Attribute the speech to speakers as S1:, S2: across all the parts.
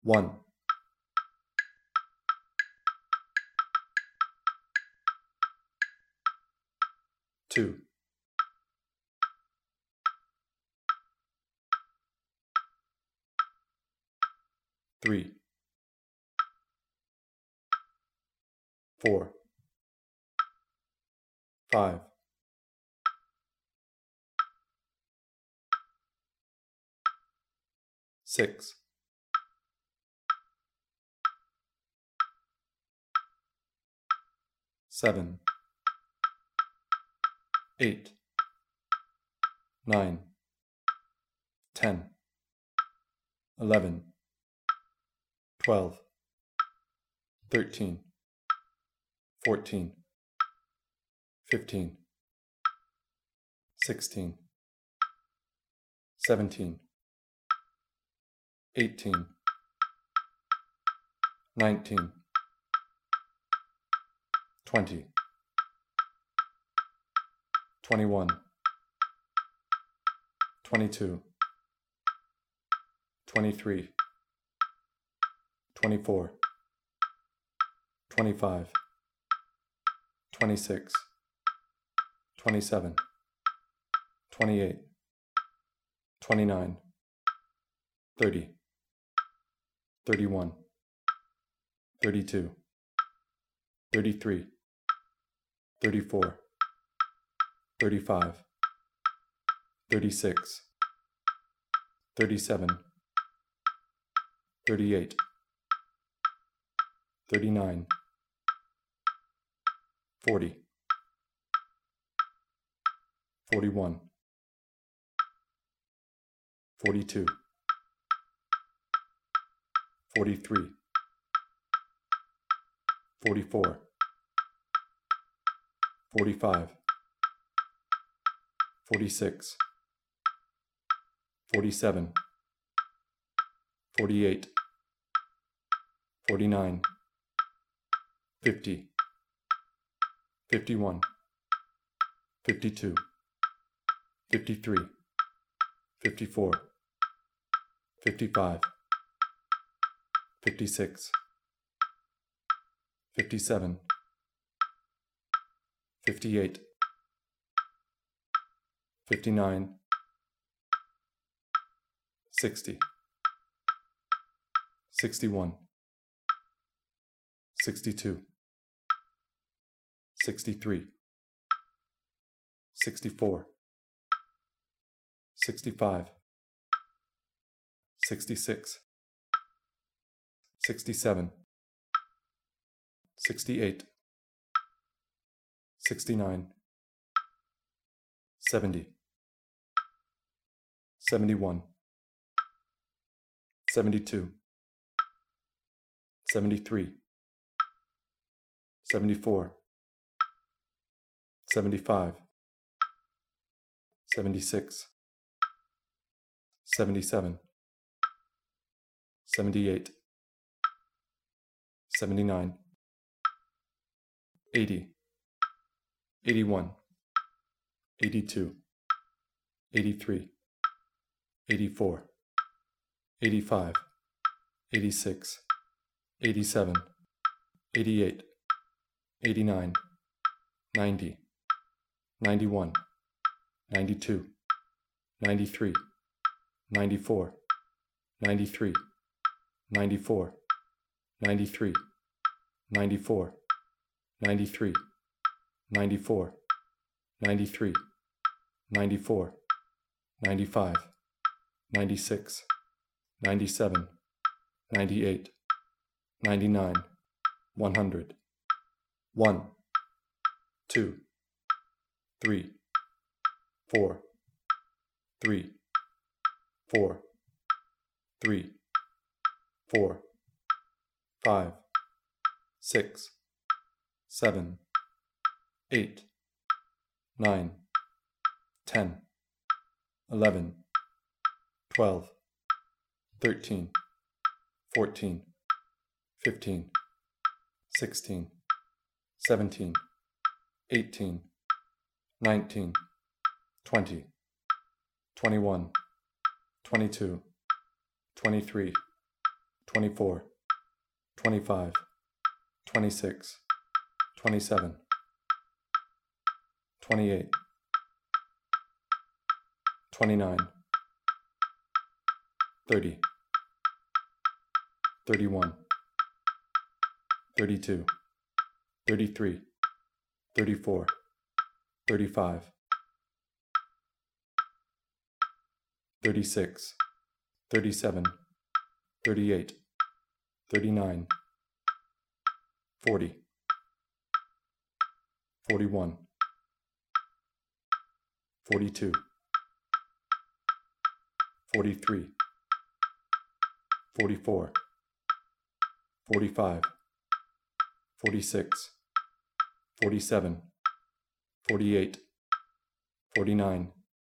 S1: 1, 2, 3, 4, 5, 6, 7, 8, 9, 10, 11, 12, 13, 14, 15, 16, 17, 18, 19, 20, 21, 22, 23, 24, 25, 26, 27, 28, 29, 30, 31, 32, 33, 34, 35, 36, 37, 38, 39, 40, 41, 42, 43, 44, 45, 46, 47, 48, 49, 50, 51, 52, 53, 54, 55, 56, 57, 58, 59, 60, 61, 62, 63, 64, 65, 66, 67, 68, 69, 70, 71, 72, 73, 74, 75, 76, 77, 78, 79, 80, 81, 82, 83, 84, 85, 86, 87, 88, 89, 90, 91, 92, 93, 94, 93, 94, 93, 94, 93, 94, 93, 94, 95, 96, 97, 98, 99, 100, 1, 2, 3, 4, 3, 4, 3, 4, 5, 6, 7, 8, 9, 10, 11, 12, 13, 14, 15, 16, 17, 18, 19, 20, 21, 22, 23, 24, 25, 26, 27, 28, 29, 30, 31, 32, 33, 34, 35, 36, 37, 38, 39, 40, 41, 42, 43, 44, 45, 46, 47, 48, 49,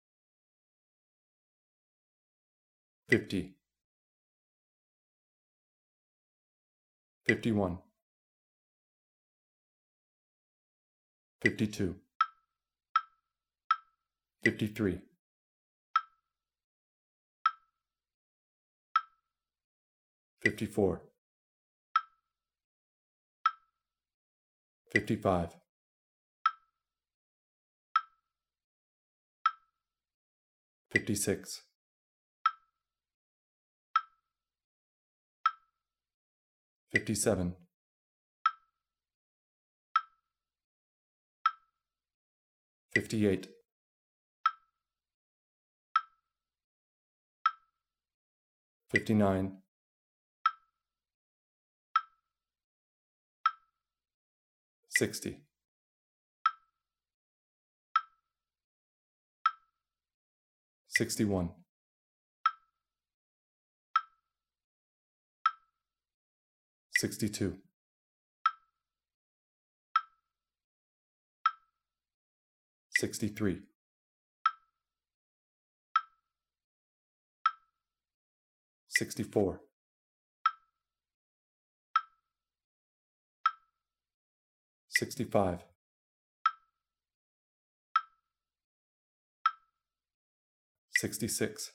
S1: 50, 51, 52, 53, 54, 55, 56, 57, 58, 59, 60, 61, 62, 63, 64, 65, 66,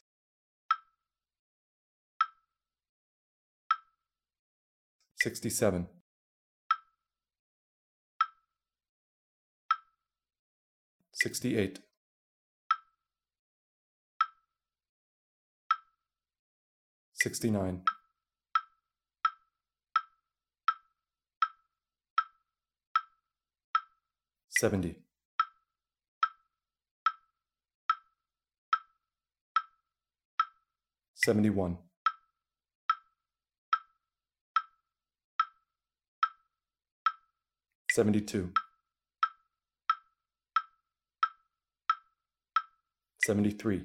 S1: 67, 68, 69, 70, 71, 72, 73,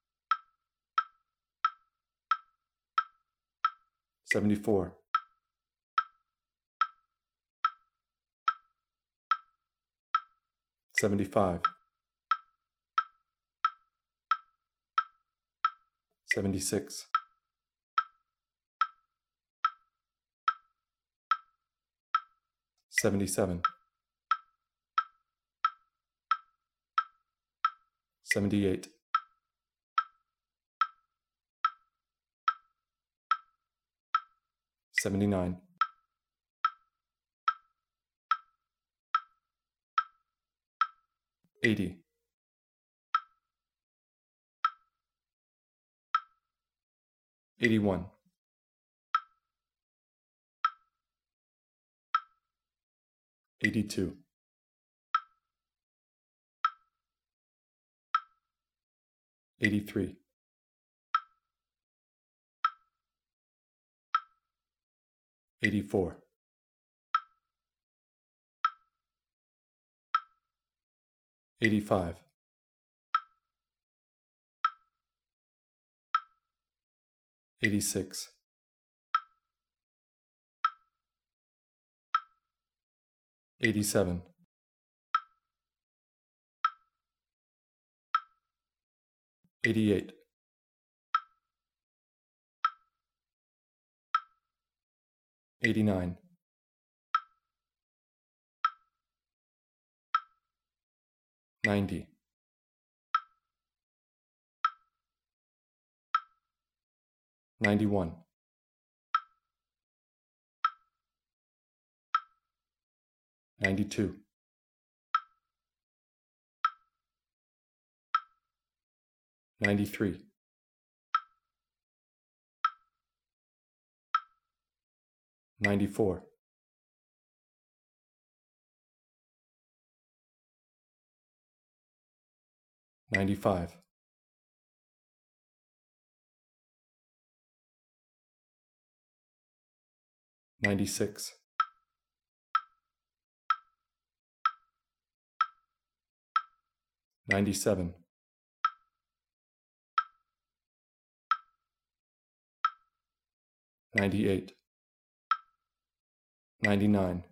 S1: 74, 75, 76, 77, 78, 79, 80, 81, 82, 83, 84, 85, 86, 87, 88, 89, 90, 91, 92, 93, 94, 95, 96, 97, 98, 99,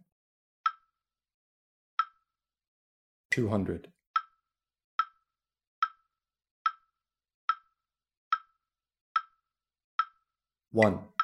S1: 200, 1.